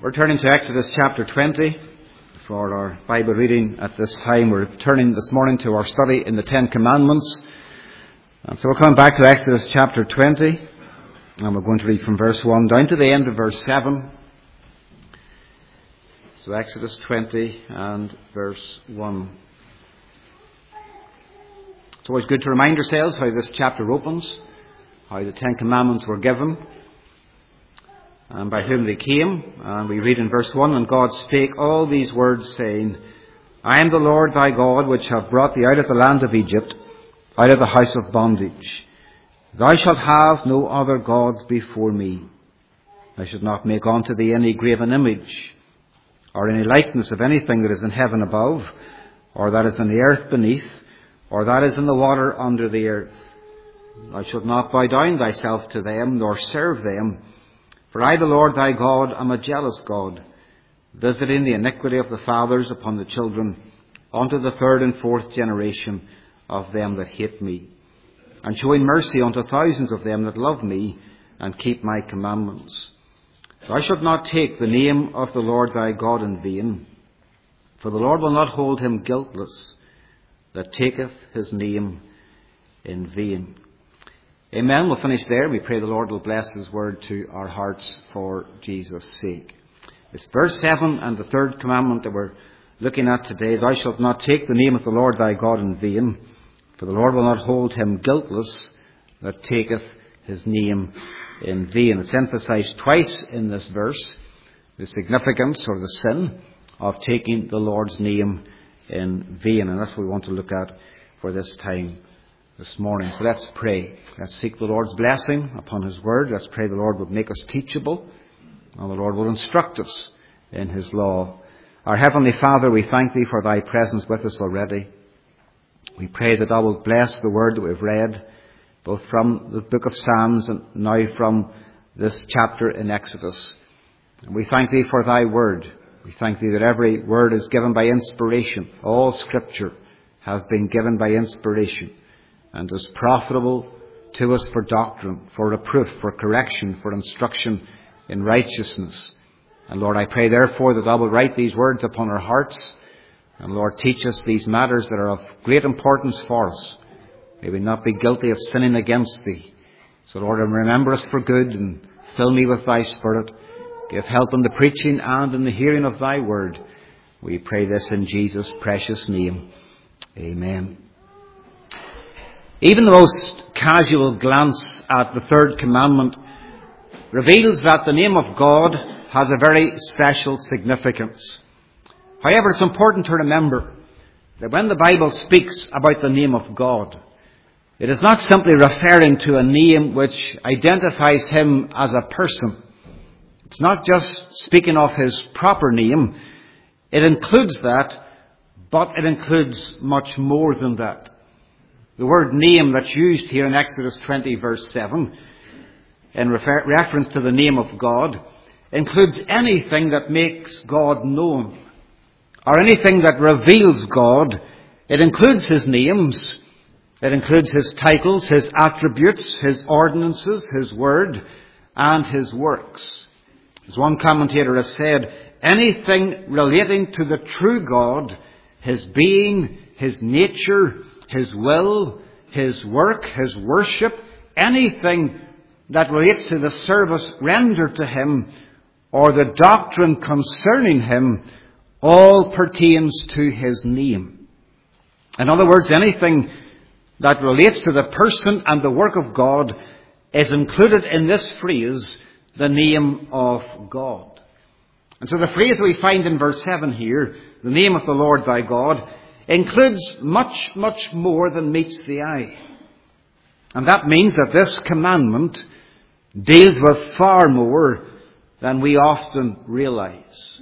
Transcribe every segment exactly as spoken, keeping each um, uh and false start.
We're turning to Exodus chapter twenty for our Bible reading at this time. We're turning this morning to our study in the Ten Commandments. And so we're coming back to Exodus chapter twenty, and we're going to read from verse one down to the end of verse seven. So Exodus twenty and verse one. It's always good to remind ourselves how this chapter opens, how the Ten Commandments were given, and by whom they came. And we read in verse one, "And God spake all these words, saying, I am the Lord thy God, which have brought thee out of the land of Egypt, out of the house of bondage. Thou shalt have no other gods before me. Thou shalt not make unto thee any graven image, or any likeness of anything that is in heaven above, or that is in the earth beneath, or that is in the water under the earth. Thou shalt not bow down thyself to them, nor serve them. For I, the Lord thy God, am a jealous God, visiting the iniquity of the fathers upon the children, unto the third and fourth generation of them that hate me, and showing mercy unto thousands of them that love me, and keep my commandments. Thou shalt not take the name of the Lord thy God in vain, for the Lord will not hold him guiltless that taketh his name in vain." Amen. We'll finish there. We pray the Lord will bless his word to our hearts for Jesus' sake. It's verse seven and the third commandment that we're looking at today. "Thou shalt not take the name of the Lord thy God in vain, for the Lord will not hold him guiltless that taketh his name in vain." It's emphasized twice in this verse, the significance or the sin of taking the Lord's name in vain. And that's what we want to look at for this time this morning. So let's pray. Let's seek the Lord's blessing upon his word. Let's pray the Lord would make us teachable, and the Lord will instruct us in his law. Our Heavenly Father, we thank thee for thy presence with us already. We pray that thou wilt bless the word that we've read, both from the book of Psalms and now from this chapter in Exodus. And we thank thee for thy word. We thank thee that every word is given by inspiration. All scripture has been given by inspiration, and is profitable to us for doctrine, for reproof, for correction, for instruction in righteousness. And Lord, I pray therefore that thou wilt write these words upon our hearts. And Lord, teach us these matters that are of great importance for us. May we not be guilty of sinning against thee. So Lord, remember us for good, and fill me with thy Spirit. Give help in the preaching and in the hearing of thy word. We pray this in Jesus' precious name. Amen. Even the most casual glance at the third commandment reveals that the name of God has a very special significance. However, it's important to remember that when the Bible speaks about the name of God, it is not simply referring to a name which identifies him as a person. It's not just speaking of his proper name. It includes that, but it includes much more than that. The word name that's used here in Exodus twenty verse seven, in refer- reference to the name of God, includes anything that makes God known, or anything that reveals God. It includes his names, it includes his titles, his attributes, his ordinances, his word, and his works. As one commentator has said, anything relating to the true God, his being, his nature, his will, his work, his worship, anything that relates to the service rendered to him or the doctrine concerning him, all pertains to his name. In other words, anything that relates to the person and the work of God is included in this phrase, the name of God. And so the phrase we find in verse seven here, the name of the Lord thy God, includes much, much more than meets the eye. And that means that this commandment deals with far more than we often realize.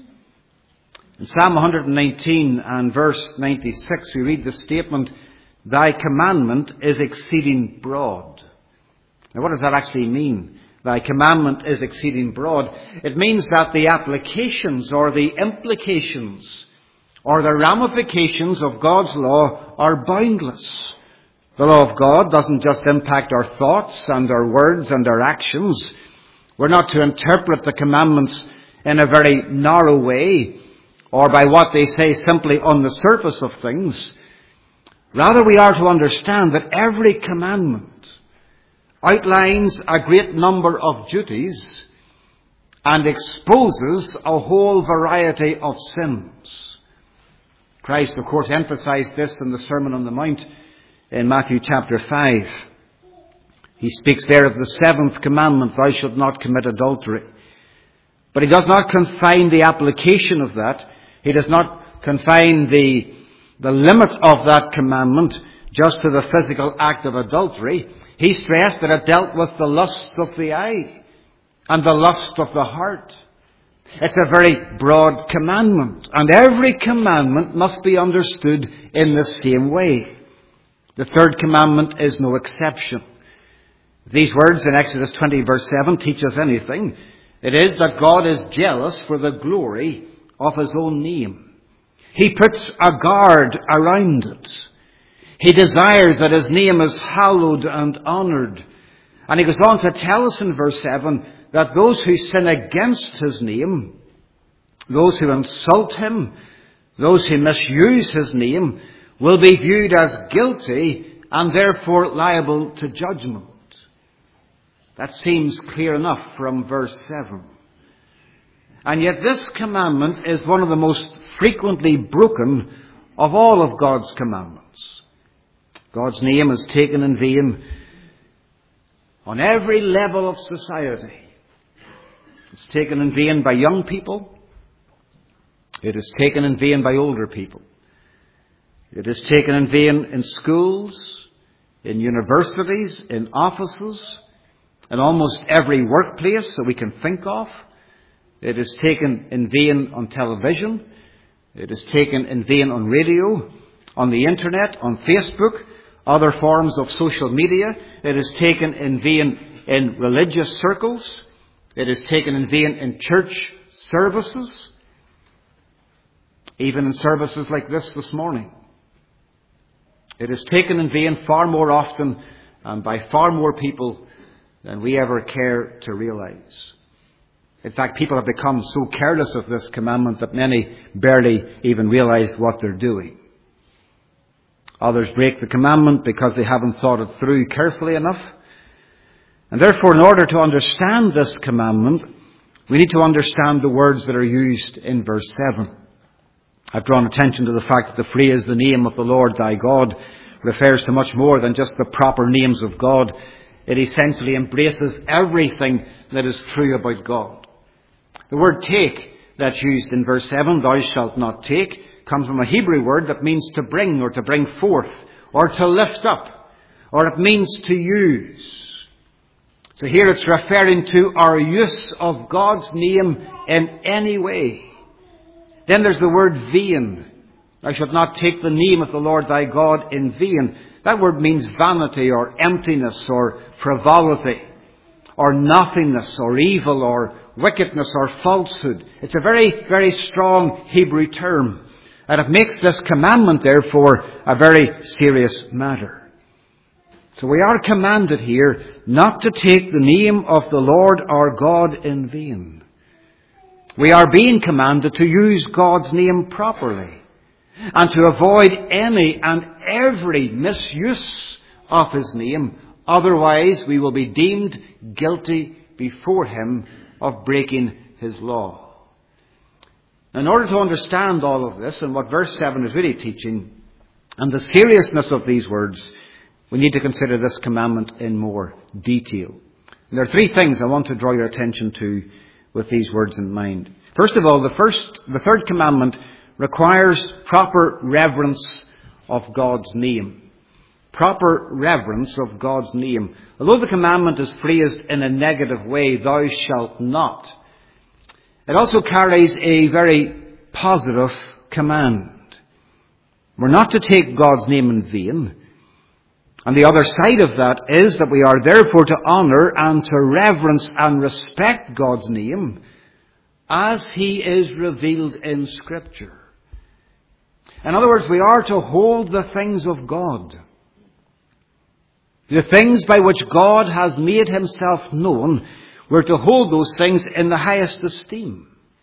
In Psalm one nineteen and verse ninety-six, we read the statement, "Thy commandment is exceeding broad." Now what does that actually mean? Thy commandment is exceeding broad. It means that the applications or the implications or the ramifications of God's law are boundless. The law of God doesn't just impact our thoughts and our words and our actions. We're not to interpret the commandments in a very narrow way, or by what they say simply on the surface of things. Rather, we are to understand that every commandment outlines a great number of duties and exposes a whole variety of sins. Christ, of course, emphasized this in the Sermon on the Mount in Matthew chapter five. He speaks there of the seventh commandment, thou shalt not commit adultery. But he does not confine the application of that. He does not confine the, the limit of that commandment just to the physical act of adultery. He stressed that it dealt with the lusts of the eye and the lust of the heart. It's a very broad commandment, and every commandment must be understood in the same way. The third commandment is no exception. These words in Exodus twenty verse seven teach us anything. It is that God is jealous for the glory of his own name. He puts a guard around it. He desires that his name is hallowed and honoured. And he goes on to tell us in verse seven that those who sin against his name, those who insult him, those who misuse his name, will be viewed as guilty and therefore liable to judgment. That seems clear enough from verse seven. And yet this commandment is one of the most frequently broken of all of God's commandments. God's name is taken in vain on every level of society. It's taken in vain by young people. It is taken in vain by older people. It is taken in vain in schools, in universities, in offices, in almost every workplace that we can think of. It is taken in vain on television. It is taken in vain on radio, on the internet, on Facebook, other forms of social media. It is taken in vain in religious circles. It is taken in vain in church services, even in services like this this morning. It is taken in vain far more often and by far more people than we ever care to realize. In fact, people have become so careless of this commandment that many barely even realize what they're doing. Others break the commandment because they haven't thought it through carefully enough. And therefore, in order to understand this commandment, we need to understand the words that are used in verse seven. I've drawn attention to the fact that the phrase, the name of the Lord thy God, refers to much more than just the proper names of God. It essentially embraces everything that is true about God. The word take that's used in verse seven, thou shalt not take, comes from a Hebrew word that means to bring or to bring forth or to lift up, or it means to use. So here it's referring to our use of God's name in any way. Then there's the word vain. Thou shalt not take the name of the Lord thy God in vain. That word means vanity or emptiness or frivolity or nothingness or evil or wickedness or falsehood. It's a very, very strong Hebrew term. And it makes this commandment, therefore, a very serious matter. So we are commanded here not to take the name of the Lord our God in vain. We are being commanded to use God's name properly and to avoid any and every misuse of his name. Otherwise, we will be deemed guilty before him of breaking his law. In order to understand all of this and what verse seven is really teaching and the seriousness of these words, we need to consider this commandment in more detail. And there are three things I want to draw your attention to with these words in mind. First of all, the first, the third commandment requires proper reverence of God's name. Proper reverence of God's name. Although the commandment is phrased in a negative way, thou shalt not, it also carries a very positive command. We're not to take God's name in vain. And the other side of that is that we are therefore to honour and to reverence and respect God's name as he is revealed in Scripture. In other words, we are to hold the things of God, the things by which God has made himself known. We're to hold those things in the highest esteem.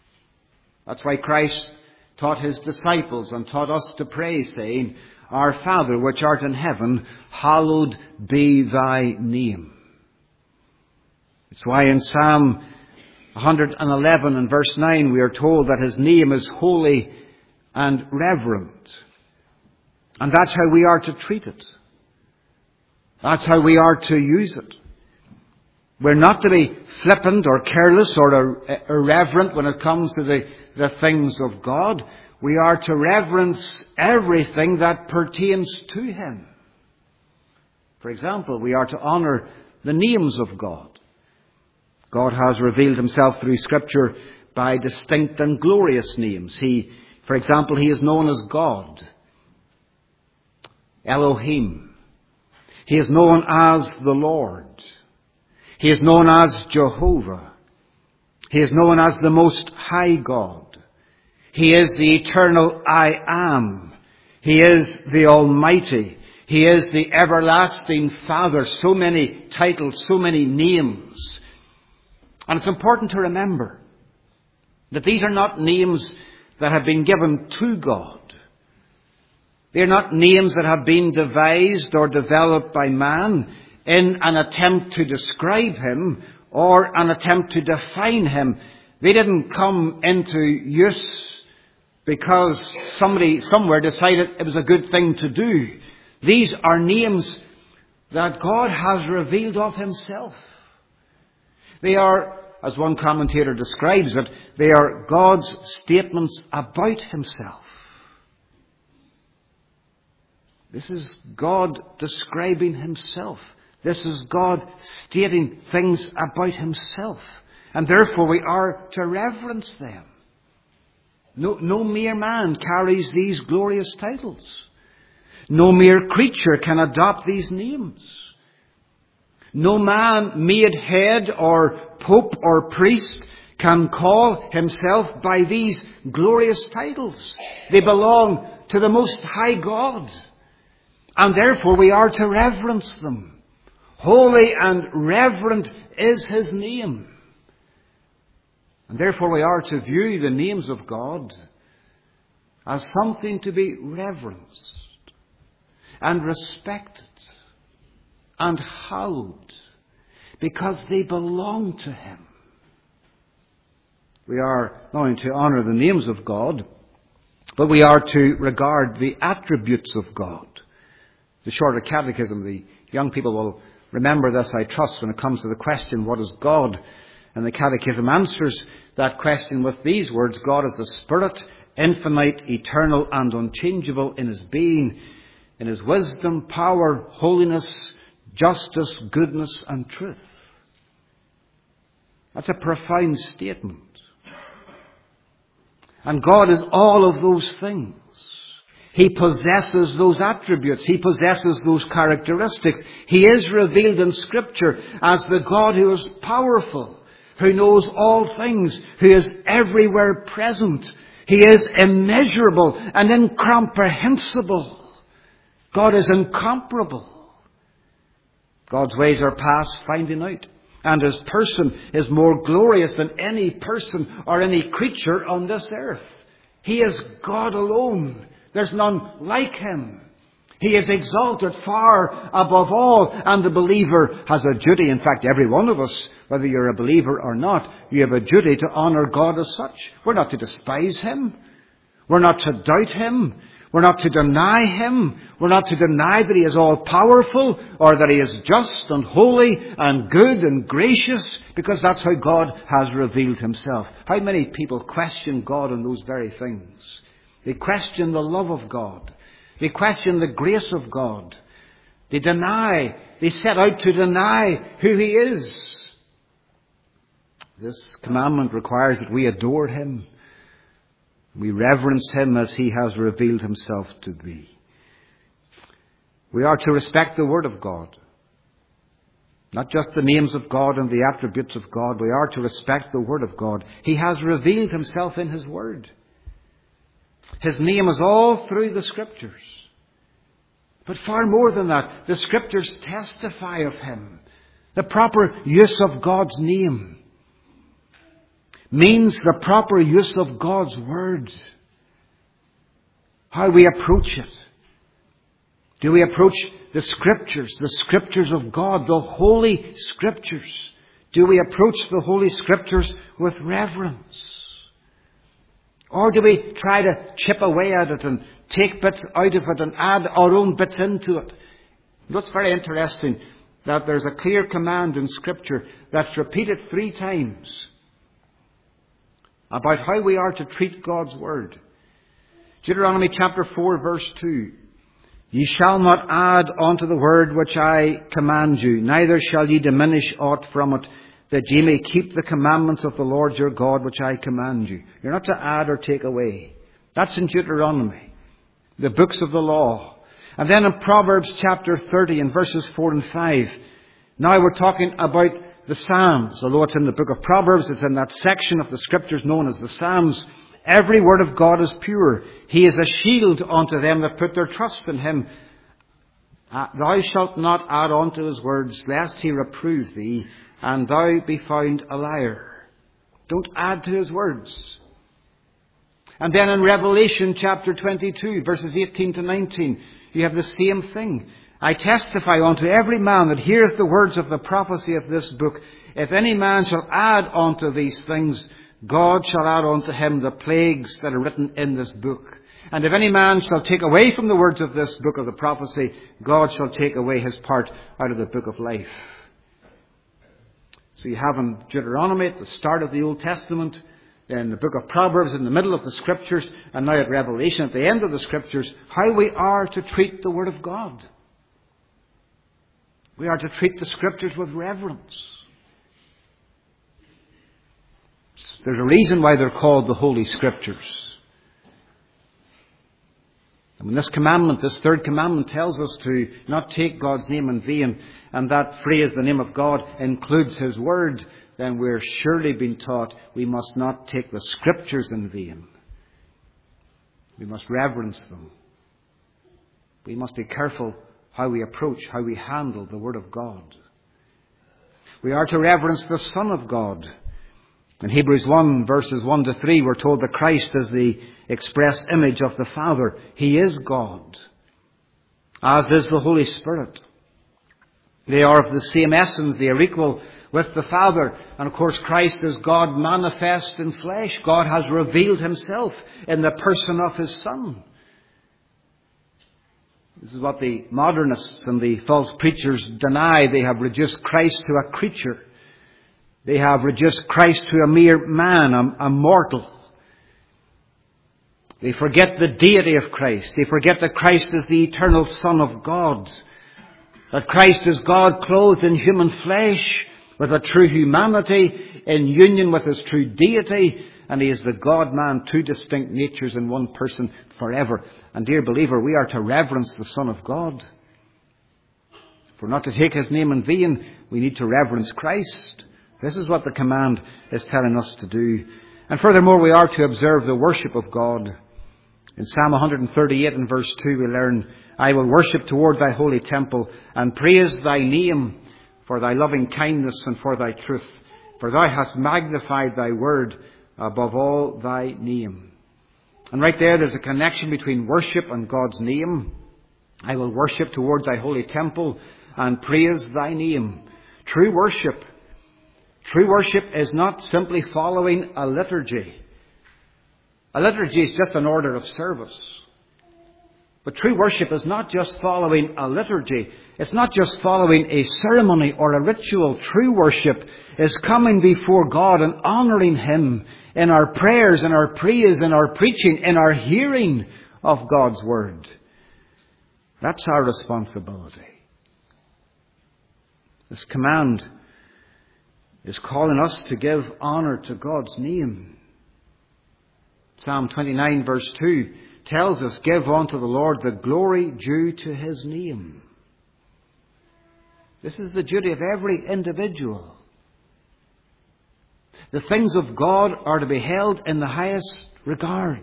That's why Christ taught his disciples and taught us to pray, saying, Our Father which art in heaven, hallowed be thy name. It's why in Psalm one eleven and verse nine we are told that his name is holy and reverent. And that's how we are to treat it. That's how we are to use it. We're not to be flippant or careless or irreverent when it comes to the, the things of God. We are to reverence everything that pertains to him. For example, we are to honour the names of God. God has revealed himself through Scripture by distinct and glorious names. He, for example, he is known as God, Elohim. He is known as the Lord. He is known as Jehovah. He is known as the Most High God. He is the eternal I Am. He is the Almighty. He is the everlasting Father. So many titles, so many names. And it's important to remember that these are not names that have been given to God. They are not names that have been devised or developed by man in an attempt to describe him or an attempt to define him. They didn't come into use because somebody somewhere decided it was a good thing to do. These are names that God has revealed of himself. They are, as one commentator describes it, they are God's statements about himself. This is God describing himself. This is God stating things about himself. And therefore we are to reverence them. No, no mere man carries these glorious titles. No mere creature can adopt these names. No man made head or pope or priest can call himself by these glorious titles. They belong to the Most High God. And therefore we are to reverence them. Holy and reverent is his name. And therefore we are to view the names of God as something to be reverenced and respected and hallowed because they belong to him. We are not only to honour the names of God, but we are to regard the attributes of God. The Shorter Catechism, the young people will remember this, I trust, when it comes to the question, what is God? And the Catechism answers that question with these words: God is the Spirit, infinite, eternal, and unchangeable in his being, in his wisdom, power, holiness, justice, goodness, and truth. That's a profound statement. And God is all of those things. He possesses those attributes. He possesses those characteristics. He is revealed in Scripture as the God who is powerful, who knows all things, who is everywhere present. He is immeasurable and incomprehensible. God is incomparable. God's ways are past finding out. And his person is more glorious than any person or any creature on this earth. He is God alone. There's none like him. He is exalted far above all, and the believer has a duty. In fact, every one of us, whether you're a believer or not, you have a duty to honour God as such. We're not to despise him. We're not to doubt him. We're not to deny him. We're not to deny that he is all-powerful or that he is just and holy and good and gracious, because that's how God has revealed himself. How many people question God in those very things? They question the love of God. They question the grace of God. They deny, they set out to deny who he is. This commandment requires that we adore him. We reverence him as he has revealed himself to be. We are to respect the Word of God. Not just the names of God and the attributes of God. We are to respect the Word of God. He has revealed himself in his Word. His name is all through the Scriptures. But far more than that, the Scriptures testify of him. The proper use of God's name. means the proper use of God's Word. How we approach it. Do we approach the Scriptures, the Scriptures of God, the Holy Scriptures? Do we approach the Holy Scriptures with reverence? Or do we try to chip away at it and take bits out of it and add our own bits into it? It's very interesting that there's a clear command in Scripture that's repeated three times about how we are to treat God's Word. Deuteronomy chapter four verse two. Ye shall not add unto the word which I command you, neither shall ye diminish aught from it, that ye may keep the commandments of the Lord your God which I command you. You're not to add or take away. That's in Deuteronomy, the books of the law. And then in Proverbs chapter thirty and verses four and five. Now we're talking about the Psalms. Although it's in the book of Proverbs, it's in that section of the Scriptures known as the Psalms. Every word of God is pure. He is a shield unto them that put their trust in him. Uh, thou shalt not add unto his words, lest he reprove thee, and thou be found a liar. Don't add to his words. And then in Revelation chapter twenty-two, verses eighteen to nineteen, you have the same thing. I testify unto every man that heareth the words of the prophecy of this book, if any man shall add unto these things, God shall add unto him the plagues that are written in this book. And if any man shall take away from the words of this book of the prophecy, God shall take away his part out of the book of life. So you have in Deuteronomy at the start of the Old Testament, in the book of Proverbs in the middle of the Scriptures, and now at Revelation at the end of the Scriptures, how we are to treat the Word of God. We are to treat the Scriptures with reverence. There's a reason why they're called the Holy Scriptures. And when this commandment, this third commandment, tells us to not take God's name in vain, and that phrase, the name of God, includes His Word, then we're surely being taught we must not take the Scriptures in vain. We must reverence them. We must be careful how we approach, how we handle the Word of God. We are to reverence the Son of God. In Hebrews one, verses one to three, we're told that Christ is the express image of the Father. He is God, as is the Holy Spirit. They are of the same essence. They are equal with the Father. And of course, Christ is God manifest in flesh. God has revealed Himself in the person of His Son. This is what the modernists and the false preachers deny. They have reduced Christ to a creature. They have reduced Christ to a mere man, a, a mortal. They forget the deity of Christ. They forget that Christ is the eternal Son of God. That Christ is God clothed in human flesh with a true humanity in union with His true deity. And He is the God-man, two distinct natures in one person forever. And dear believer, we are to reverence the Son of God. If we're not to take His name in vain, we need to reverence Christ. This is what the command is telling us to do. And furthermore, we are to observe the worship of God. In Psalm one thirty-eight and verse two, we learn, I will worship toward thy holy temple and praise thy name for thy loving kindness and for thy truth. For thou hast magnified thy word above all thy name. And right there, there's a connection between worship and God's name. I will worship toward thy holy temple and praise thy name. True worship. True worship is not simply following a liturgy. A liturgy is just an order of service. But true worship is not just following a liturgy. It's not just following a ceremony or a ritual. True worship is coming before God and honouring Him in our prayers, in our praise, in our preaching, in our hearing of God's Word. That's our responsibility. This command is calling us to give honour to God's name. Psalm twenty-nine verse two tells us, give unto the Lord the glory due to His name. This is the duty of every individual. The things of God are to be held in the highest regard.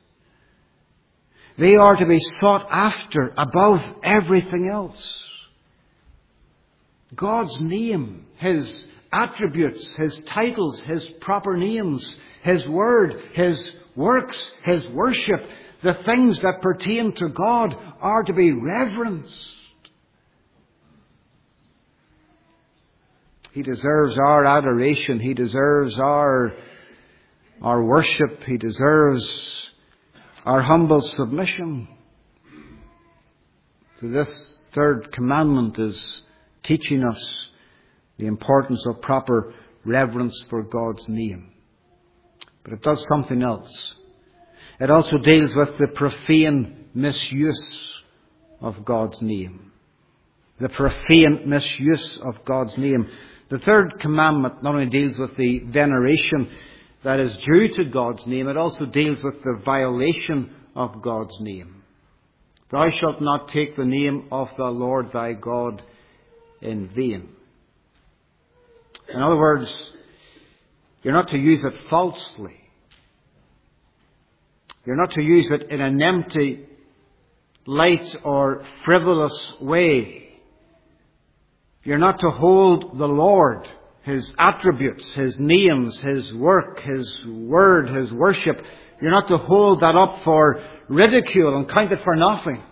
They are to be sought after above everything else. God's name, His attributes, His titles, His proper names, His word, His works, His worship, the things that pertain to God are to be reverenced. He deserves our adoration. He deserves our, our worship. He deserves our humble submission. So this third commandment is teaching us the importance of proper reverence for God's name. But it does something else. It also deals with the profane misuse of God's name. The profane misuse of God's name. The third commandment not only deals with the veneration that is due to God's name, it also deals with the violation of God's name. Thou shalt not take the name of the Lord thy God in vain. In other words, you're not to use it falsely. You're not to use it in an empty, light or frivolous way. You're not to hold the Lord, His attributes, His names, His work, His word, His worship. You're not to hold that up for ridicule and count it for nothing.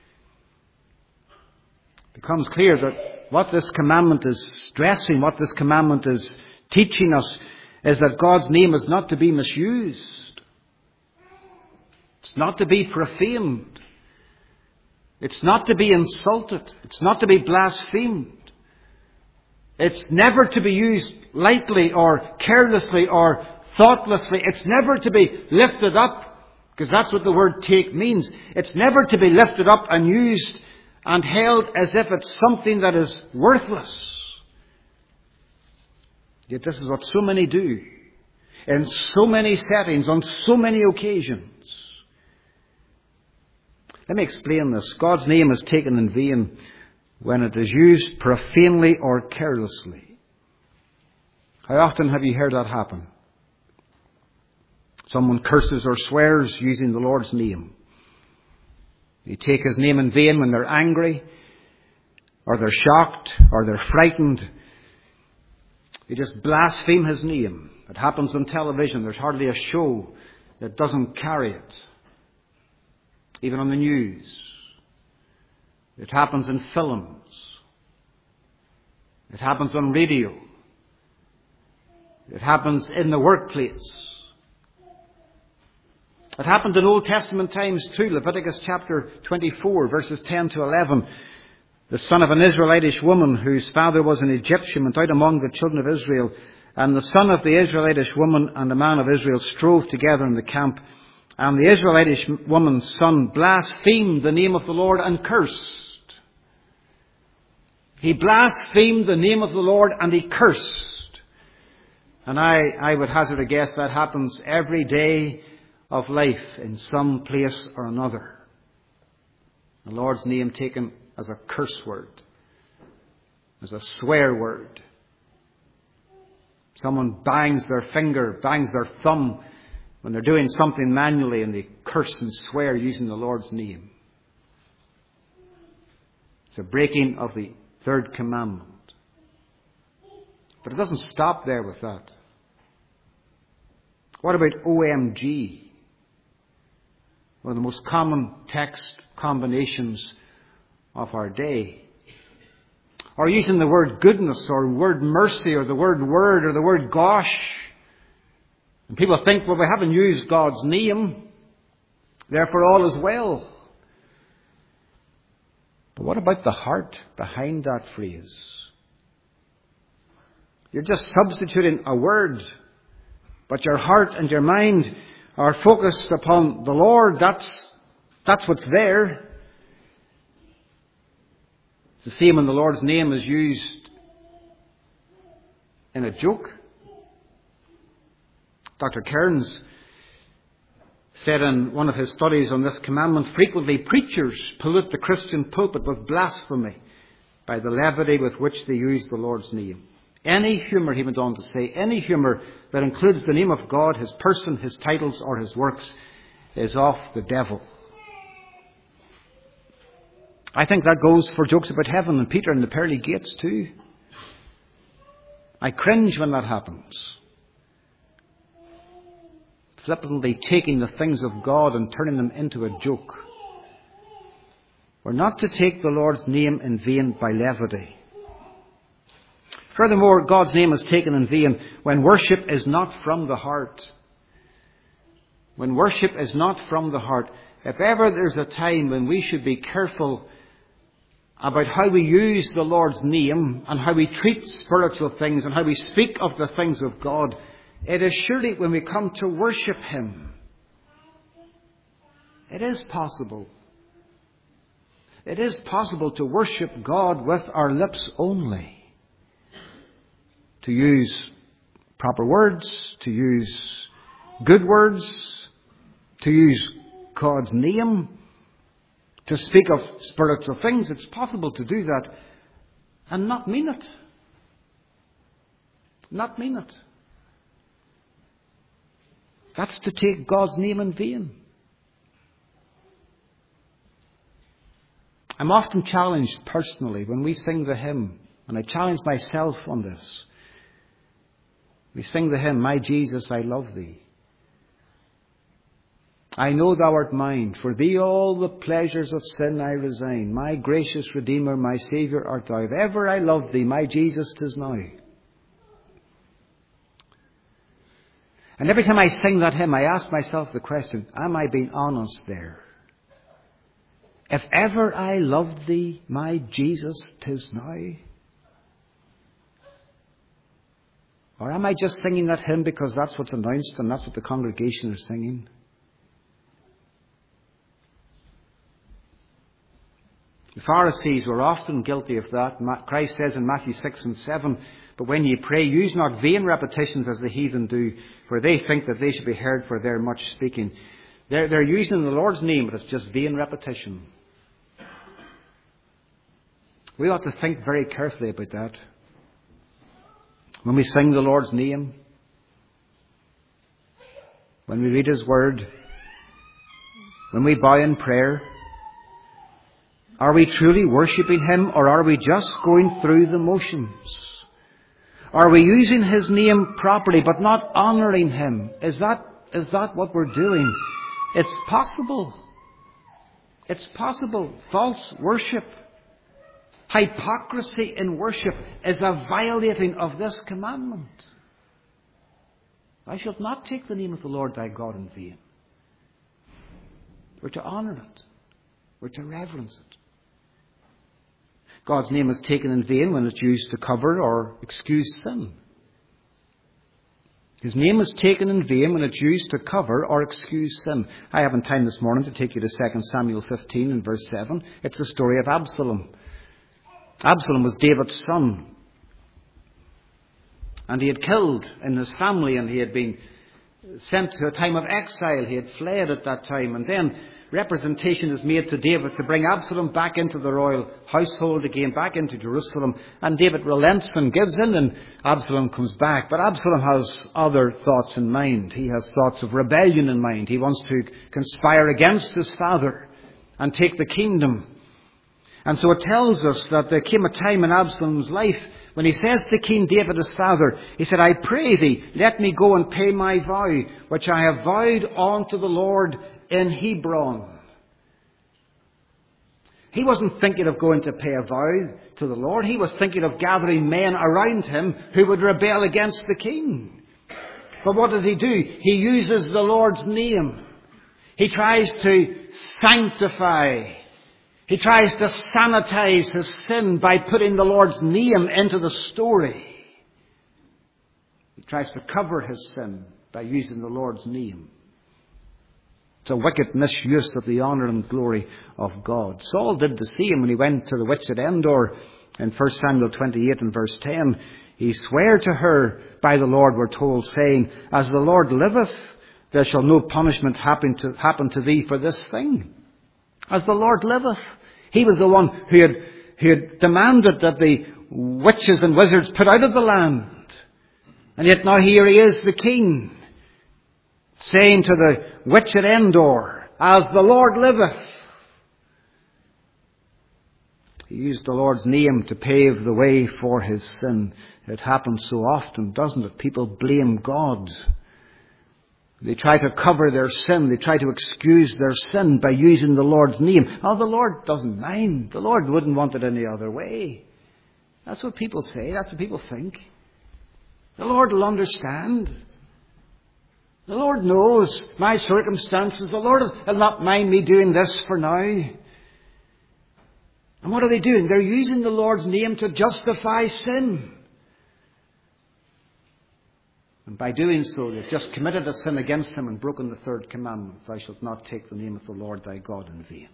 It becomes clear that what this commandment is stressing, what this commandment is teaching us, is that God's name is not to be misused. It's not to be profaned. It's not to be insulted. It's not to be blasphemed. It's never to be used lightly or carelessly or thoughtlessly. It's never to be lifted up, because that's what the word take means. It's never to be lifted up and used and held as if it's something that is worthless. Yet this is what so many do in so many settings, on so many occasions. Let me explain this. God's name is taken in vain when it is used profanely or carelessly. How often have you heard that happen? Someone curses or swears using the Lord's name. They take His name in vain when they're angry, or they're shocked, or they're frightened. They just blaspheme His name. It happens on television. There's hardly a show that doesn't carry it. Even on the news. It happens in films. It happens on radio. It happens in the workplace. It happened in Old Testament times too. Leviticus chapter twenty-four, verses ten to eleven. The son of an Israelitish woman whose father was an Egyptian went out among the children of Israel. And the son of the Israelitish woman and the man of Israel strove together in the camp. And the Israelitish woman's son blasphemed the name of the Lord and cursed. He blasphemed the name of the Lord and he cursed. And I, I would hazard a guess that happens every day of life in some place or another. The Lord's name taken as a curse word, as a swear word. Someone bangs their finger, bangs their thumb when they're doing something manually, and they curse and swear using the Lord's name. It's a breaking of the third commandment. But it doesn't stop there with that. What about O M G? One of the most common text combinations of our day. Or using the word goodness or word mercy or the word word or the word gosh. And people think, well, we haven't used God's name, therefore all is well. But what about the heart behind that phrase? You're just substituting a word, but your heart and your mind are focused upon the Lord. That's, that's what's there. It's the same when the Lord's name is used in a joke. Doctor Cairns said in one of his studies on this commandment, frequently preachers pollute the Christian pulpit with blasphemy by the levity with which they use the Lord's name. Any humour, he went on to say, any humour that includes the name of God, His person, His titles or His works is of the devil. I think that goes for jokes about heaven and Peter and the pearly gates too. I cringe when that happens. Flippantly taking the things of God and turning them into a joke. We're not to take the Lord's name in vain by levity. Furthermore, God's name is taken in vain when worship is not from the heart. When worship is not from the heart. If ever there's a time when we should be careful about how we use the Lord's name and how we treat spiritual things and how we speak of the things of God, it is surely when we come to worship Him. It is possible. It is possible to worship God with our lips only. To use proper words, to use good words, to use God's name, to speak of spiritual things. It's possible to do that and not mean it. Not mean it. That's to take God's name in vain. I'm often challenged personally when we sing the hymn, and I challenge myself on this. We sing the hymn, My Jesus, I love Thee. I know Thou art mine, for Thee all the pleasures of sin I resign. My gracious Redeemer, my Saviour art Thou. If ever I loved Thee, my Jesus, 'tis now. And every time I sing that hymn, I ask myself the question, am I being honest there? If ever I loved Thee, my Jesus, 'tis now. Or am I just singing that hymn because that's what's announced and that's what the congregation are singing? The Pharisees were often guilty of that. Christ says in Matthew six and seven, but when ye pray, use not vain repetitions as the heathen do, for they think that they should be heard for their much speaking. They're, they're using the Lord's name, but it's just vain repetition. We ought to think very carefully about that. When we sing the Lord's name, when we read His Word, when we bow in prayer, are we truly worshipping Him, or are we just going through the motions? Are we using His name properly but not honouring Him? Is that, is that what we're doing? It's possible. It's possible. False worship, hypocrisy in worship is a violating of this commandment. Thou shalt not take the name of the Lord thy God in vain. We're to honour it. We're to reverence it. God's name is taken in vain when it's used to cover or excuse sin. His name is taken in vain when it's used to cover or excuse sin. I haven't time this morning to take you to Second Samuel fifteen and verse seven. It's the story of Absalom. Absalom was David's son. And he had killed in his family, and he had been sent to a time of exile. He had fled at that time. And then representation is made to David to bring Absalom back into the royal household again, back into Jerusalem. And David relents and gives in, and Absalom comes back. But Absalom has other thoughts in mind. He has thoughts of rebellion in mind. He wants to conspire against his father and take the kingdom. And so it tells us that there came a time in Absalom's life when he says to King David, his father, he said, I pray thee, let me go and pay my vow, which I have vowed unto the Lord in Hebron. He wasn't thinking of going to pay a vow to the Lord. He was thinking of gathering men around him who would rebel against the king. But what does he do? He uses the Lord's name. He tries to sanctify. He tries to sanitize his sin by putting the Lord's name into the story. He tries to cover his sin by using the Lord's name. It's a wicked misuse of the honour and glory of God. Saul did the same when he went to the witch at Endor in First Samuel twenty-eight and verse ten. He sware to her by the Lord, we're told, saying, as the Lord liveth, there shall no punishment happen to, happen to thee for this thing. As the Lord liveth. He was the one who had, who had demanded that the witches and wizards put out of the land. And yet now here he is, the king, saying to the witch at Endor, as the Lord liveth. He used the Lord's name to pave the way for his sin. It happens so often, doesn't it? People blame God. They try to cover their sin. They try to excuse their sin by using the Lord's name. Oh, the Lord doesn't mind. The Lord wouldn't want it any other way. That's what people say. That's what people think. The Lord will understand. The Lord knows my circumstances. The Lord will not mind me doing this for now. And what are they doing? They're using the Lord's name to justify sin. And by doing so, they've just committed a sin against him and broken the third commandment. Thou shalt not take the name of the Lord thy God in vain.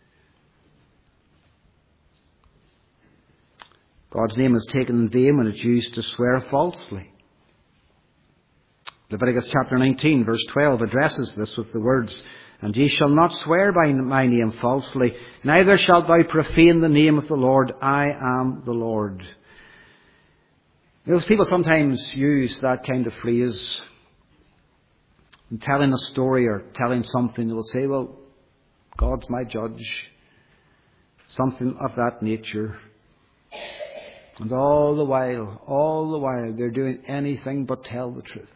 God's name is taken in vain when it's used to swear falsely. Leviticus chapter nineteen, verse twelve addresses this with the words, And ye shall not swear by my name falsely, neither shalt thou profane the name of the Lord. I am the Lord. Those people sometimes use that kind of phrase in telling a story or telling something. They will say, well, God's my judge. Something of that nature. And all the while, all the while, they're doing anything but tell the truth.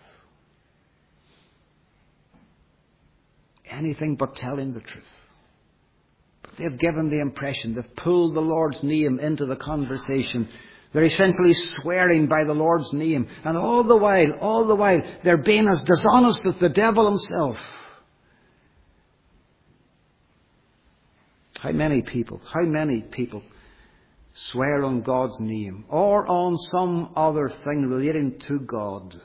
Anything but telling the truth. But they've given the impression, they've pulled the Lord's name into the conversation. They're essentially swearing by the Lord's name. And all the while, all the while, they're being as dishonest as the devil himself. How many people, how many people swear on God's name or on some other thing relating to God?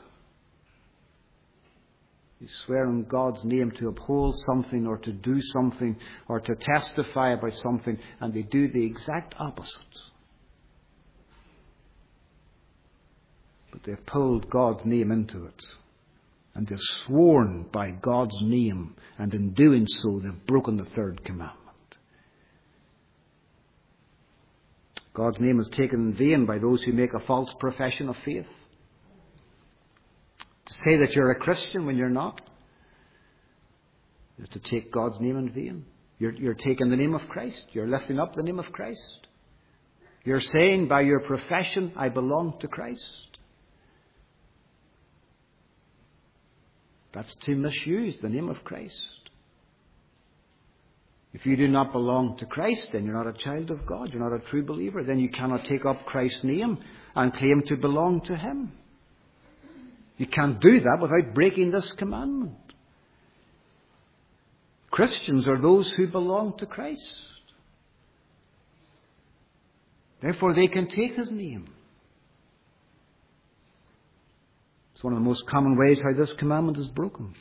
You swear on God's name to uphold something or to do something or to testify about something, and they do the exact opposite. But they've pulled God's name into it. And they've sworn by God's name. And in doing so, they've broken the third commandment. God's name is taken in vain by those who make a false profession of faith. To say that you're a Christian when you're not is to take God's name in vain. You're, you're taking the name of Christ. You're lifting up the name of Christ. You're saying by your profession, I belong to Christ. That's to misuse the name of Christ. If you do not belong to Christ, then you're not a child of God. You're not a true believer. Then you cannot take up Christ's name and claim to belong to him. You can't do that without breaking this commandment. Christians are those who belong to Christ. Therefore, they can take his name. It's one of the most common ways how this commandment is broken.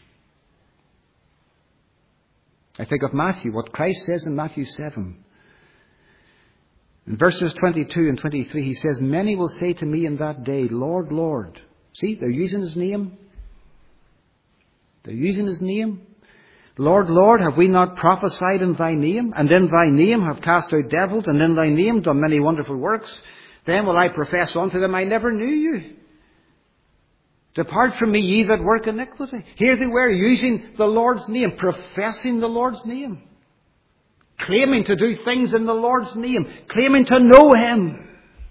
I think of Matthew, what Christ says in Matthew seven. In verses twenty-two and twenty-three, he says, Many will say to me in that day, Lord, Lord. See, they're using his name. They're using his name. Lord, Lord, have we not prophesied in thy name? And in thy name have cast out devils, and in thy name done many wonderful works? Then will I profess unto them, I never knew you. Depart from me, ye that work iniquity. Here they were using the Lord's name, professing the Lord's name. Claiming to do things in the Lord's name. Claiming to know him.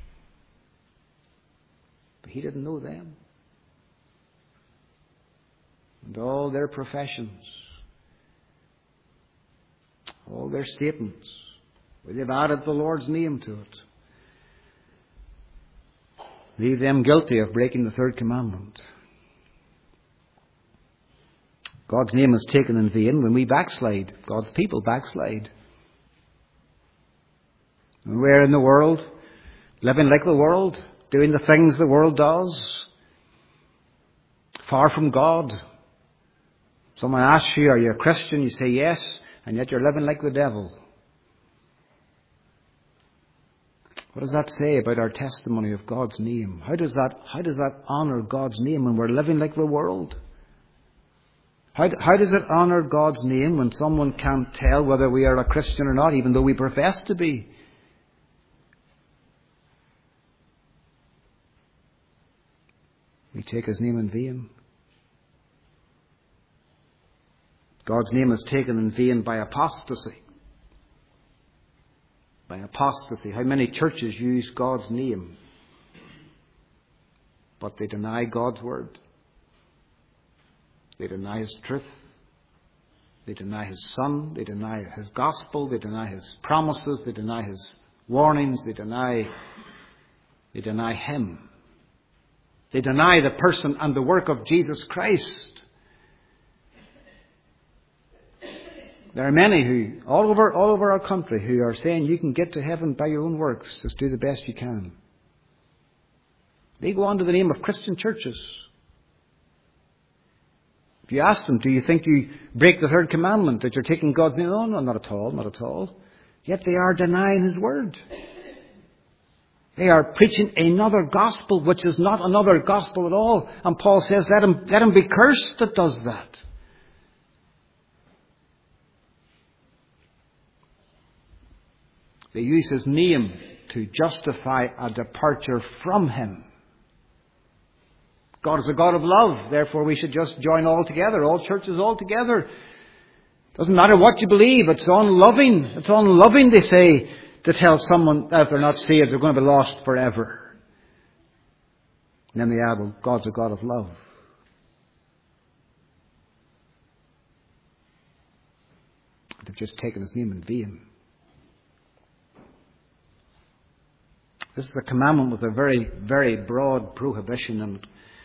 But he didn't know them. And all their professions, all their statements, where they've added the Lord's name to it, leave them guilty of breaking the third commandment. God's name is taken in vain when we backslide. God's people backslide. When we're in the world, living like the world, doing the things the world does, far from God. Someone asks you, are you a Christian? You say yes, and yet you're living like the devil. What does that say about our testimony of God's name? How does that, how does that honour God's name when we're living like the world? How, how does it honour God's name when someone can't tell whether we are a Christian or not, even though we profess to be? We take his name in vain. God's name is taken in vain by apostasy. by apostasy. How many churches use God's name, but they deny God's word. They deny His truth. They deny His Son. They deny His gospel. They deny His promises. They deny His warnings. They deny, they deny Him. They deny the person and the work of Jesus Christ. There are many who, all over, all over our country, who are saying you can get to heaven by your own works. Just do the best you can. They go under the name of Christian churches. If you ask them, do you think you break the third commandment, that you're taking God's name? No, no, not at all, not at all. Yet they are denying His word. They are preaching another gospel, which is not another gospel at all. And Paul says, let him, let him be cursed that does that. They use His name to justify a departure from Him. God is a God of love. Therefore, we should just join all together, all churches all together. Doesn't matter what you believe. It's unloving. It's unloving, they say, to tell someone that if they're not saved, they're going to be lost forever. And then they add, well, God's a God of love. They've just taken His name in vain. This is a commandment with a very, very broad prohibition in it.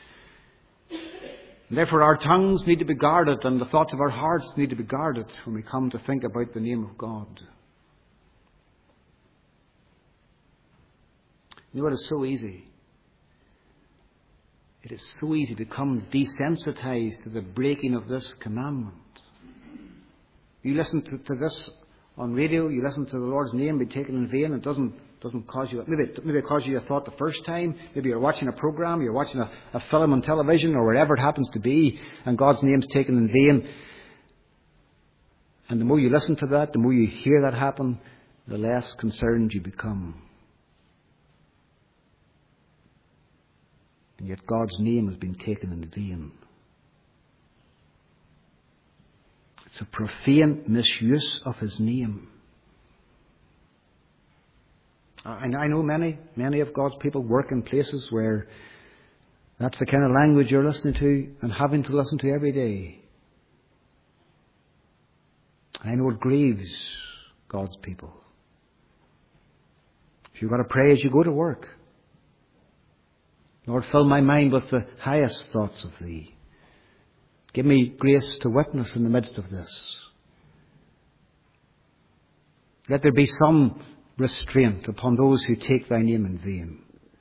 And therefore our tongues need to be guarded and the thoughts of our hearts need to be guarded when we come to think about the name of God. You know what is so easy? It is so easy to become desensitized to the breaking of this commandment. You listen to, to this on radio, you listen to the Lord's name be taken in vain, it doesn't doesn't cause you, maybe, maybe it causes you a thought the first time, maybe you're watching a program, you're watching a, a film on television or wherever it happens to be, and God's name's taken in vain. And the more you listen to that, the more you hear that happen, the less concerned you become. And yet God's name has been taken in vain. It's a profane misuse of His name. And I know many, many of God's people work in places where that's the kind of language you're listening to and having to listen to every day. And I know it grieves God's people. If you've got to pray as you go to work, Lord, fill my mind with the highest thoughts of Thee. Give me grace to witness in the midst of this. Let there be some restraint upon those who take Thy name in vain.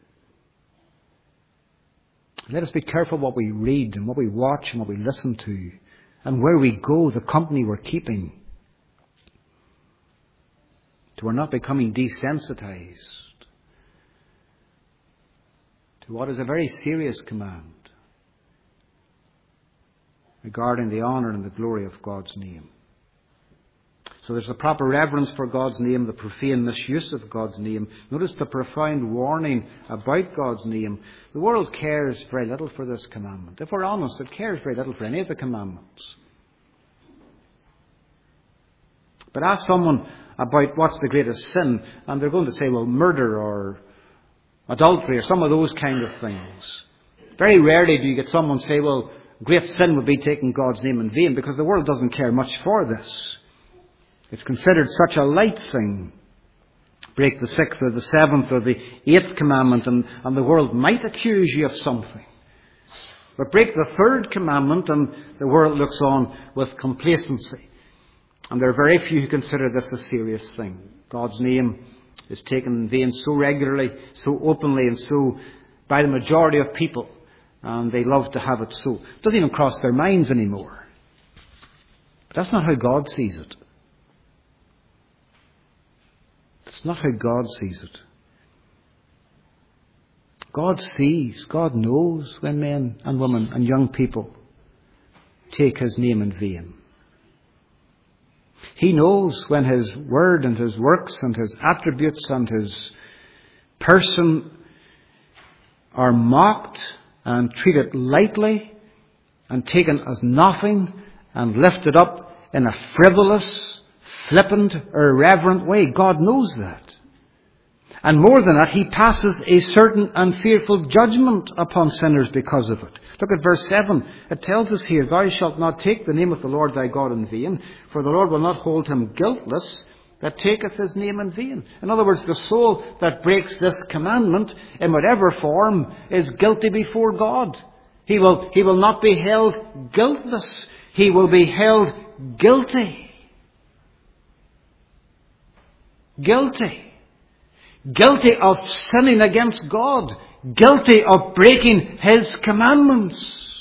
Let us be careful what we read and what we watch and what we listen to and where we go, the company we're keeping. So we're not becoming desensitized to what is a very serious command regarding the honour and the glory of God's name. So there's the proper reverence for God's name, the profane misuse of God's name. Notice the profound warning about God's name. The world cares very little for this commandment. If we're honest, it cares very little for any of the commandments. But ask someone about what's the greatest sin, and they're going to say, well, murder or adultery or some of those kind of things. Very rarely do you get someone say, well, great sin would be taking God's name in vain, because the world doesn't care much for this. It's considered such a light thing. Break the sixth or the seventh or the eighth commandment and, and the world might accuse you of something. But break the third commandment and the world looks on with complacency. And there are very few who consider this a serious thing. God's name is taken in vain so regularly, so openly and so by the majority of people. And they love to have it so. It doesn't even cross their minds anymore. But that's not how God sees it. It's not how God sees it. God sees, God knows when men and women and young people take His name in vain. He knows when His word and His works and His attributes and His person are mocked and treated lightly and taken as nothing and lifted up in a frivolous, flippant, irreverent way. God knows that. And more than that, he passes a certain and fearful judgment upon sinners because of it. Look at verse seven. It tells us here, thou shalt not take the name of the Lord thy God in vain, for the Lord will not hold him guiltless that taketh his name in vain. In other words, the soul that breaks this commandment in whatever form is guilty before God. He will, he will not be held guiltless. He will be held guilty. Guilty. Guilty of sinning against God. Guilty of breaking his commandments.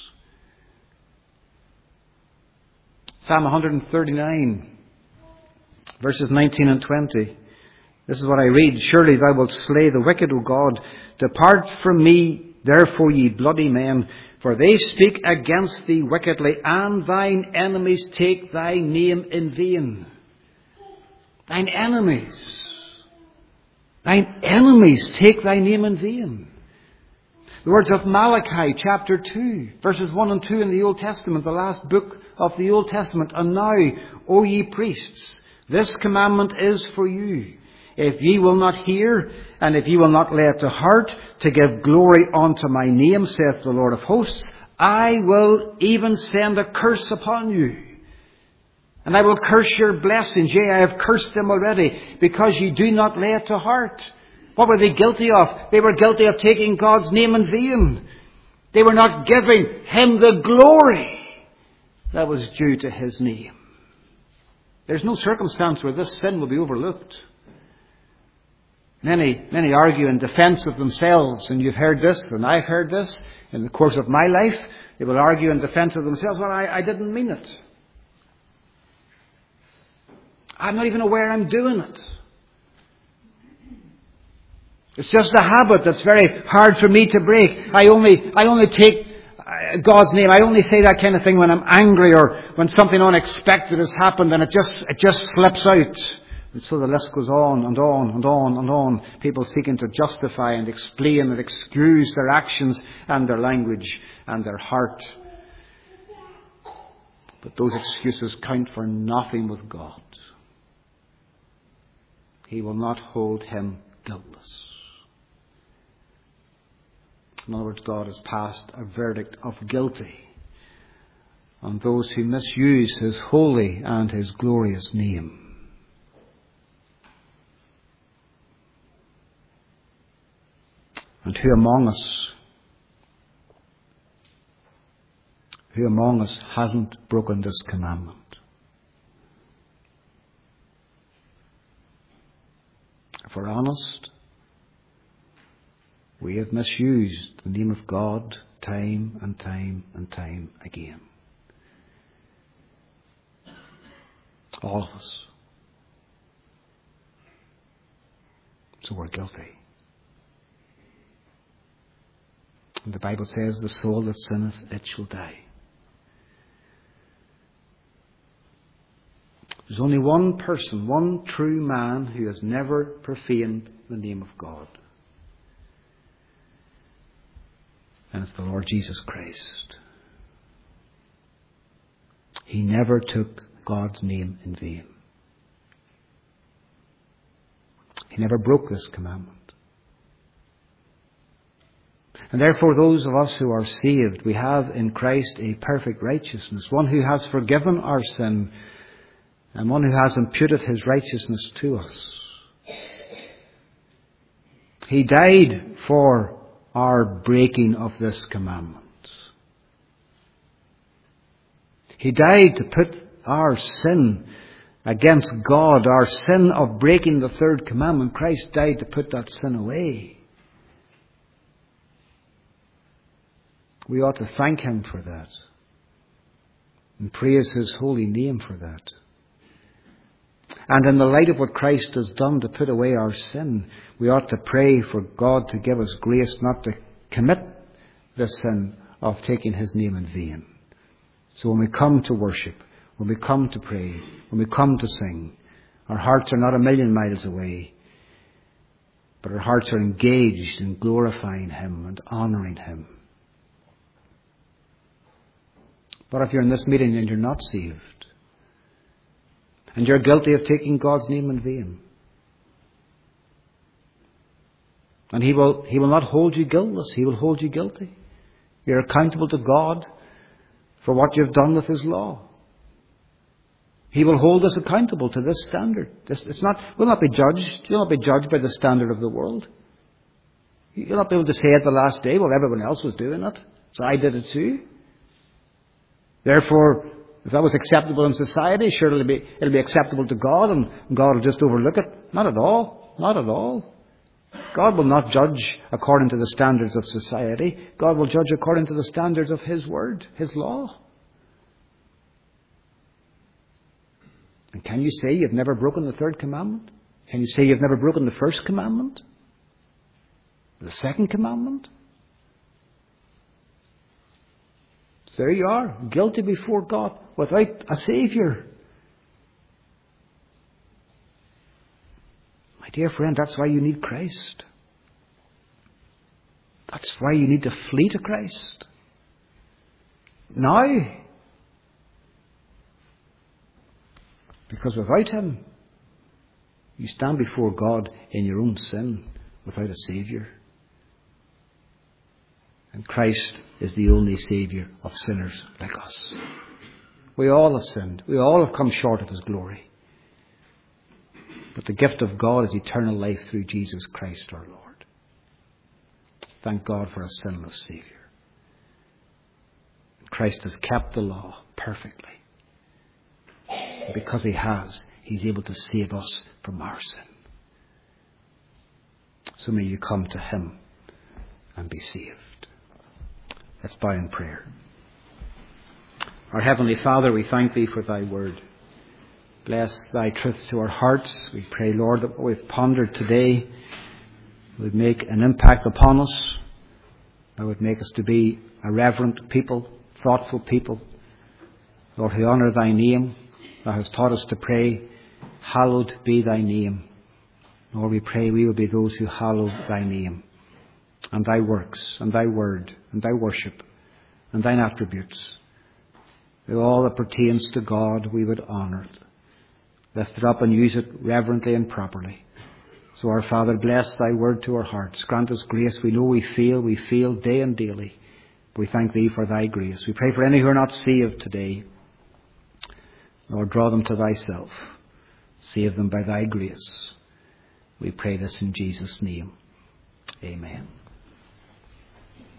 Psalm one thirty-nine, verses nineteen and twenty. This is what I read. Surely thou wilt slay the wicked, O God. Depart from me, therefore, ye bloody men, for they speak against thee wickedly, and thine enemies take thy name in vain. Thine enemies. Thine enemies take thy name in vain. The words of Malachi chapter two, verses one and two in the Old Testament, the last book of the Old Testament. And now, O ye priests, this commandment is for you. If ye will not hear, and if ye will not lay it to heart, to give glory unto my name, saith the Lord of hosts, I will even send a curse upon you. And I will curse your blessings. Yea, I have cursed them already, because ye do not lay it to heart. What were they guilty of? They were guilty of taking God's name in vain. They were not giving him the glory that was due to his name. There's no circumstance where this sin will be overlooked. Many, many argue in defense of themselves, and you've heard this, and I've heard this in the course of my life. They will argue in defense of themselves. Well, I, I didn't mean it. I'm not even aware I'm doing it. It's just a habit that's very hard for me to break. I only, I only take God's name. I only say that kind of thing when I'm angry or when something unexpected has happened, and it just, it just slips out. And so the list goes on and on and on and on. People seeking to justify and explain and excuse their actions and their language and their heart. But those excuses count for nothing with God. He will not hold him guiltless. In other words, God has passed a verdict of guilty on those who misuse his holy and his glorious name. And who among us, who among us hasn't broken this commandment? If we're honest, we have misused the name of God time and time and time again. All of us. So we're guilty. And the Bible says, the soul that sinneth, it shall die. There's only one person, one true man who has never profaned the name of God. And it's the Lord Jesus Christ. He never took God's name in vain. He never broke this commandment. And therefore, those of us who are saved, we have in Christ a perfect righteousness, one who has forgiven our sin, and one who has imputed his righteousness to us. He died for our breaking of this commandment. He died to put our sin against God, our sin of breaking the third commandment. Christ died to put that sin away. We ought to thank him for that and praise his holy name for that. And in the light of what Christ has done to put away our sin, we ought to pray for God to give us grace not to commit the sin of taking his name in vain. So when we come to worship, when we come to pray, when we come to sing, our hearts are not a million miles away, but our hearts are engaged in glorifying him and honouring him. But if you're in this meeting and you're not saved, And you're guilty of taking God's name in vain. And He will, He will not hold you guiltless. He will hold you guilty. You're accountable to God for what you've done with His law. He will hold us accountable to this standard. This, it's not, we'll not be judged. You'll not be judged by the standard of the world. You'll not be able to say at the last day, well, everyone else was doing it, so I did it too. Therefore, if that was acceptable in society, surely it'll be, it'll be acceptable to God, and God will just overlook it. Not at all. Not at all. God will not judge according to the standards of society. God will judge according to the standards of His Word, His law. And can you say you've never broken the third commandment? Can you say you've never broken the first commandment? The second commandment? So there you are, guilty before God without a Saviour. My dear friend, that's why you need Christ. That's why you need to flee to Christ. Now. Because without Him, you stand before God in your own sin without a Saviour. And Christ is the only Saviour of sinners like us. We all have sinned. We all have come short of His glory. But the gift of God is eternal life through Jesus Christ our Lord. Thank God for a sinless Saviour. Christ has kept the law perfectly. Because He has, He's able to save us from our sin. So may you come to Him and be saved. Let's bow in prayer. Our Heavenly Father, we thank Thee for Thy word. Bless Thy truth to our hearts. We pray, Lord, that what we've pondered today would make an impact upon us. That would make us to be a reverent people, thoughtful people, Lord, who honour Thy name. Thou hast taught us to pray, hallowed be Thy name. Lord, we pray we will be those who hallow Thy name, and Thy works, and Thy word, and Thy worship, and Thine attributes. With all that pertains to God, we would honour it, lift it up and use it reverently and properly. So our Father, bless Thy word to our hearts. Grant us grace. We know we fail, we fail day and daily. We thank Thee for Thy grace. We pray for any who are not saved today. Lord, draw them to Thyself. Save them by Thy grace. We pray this in Jesus' name. Amen.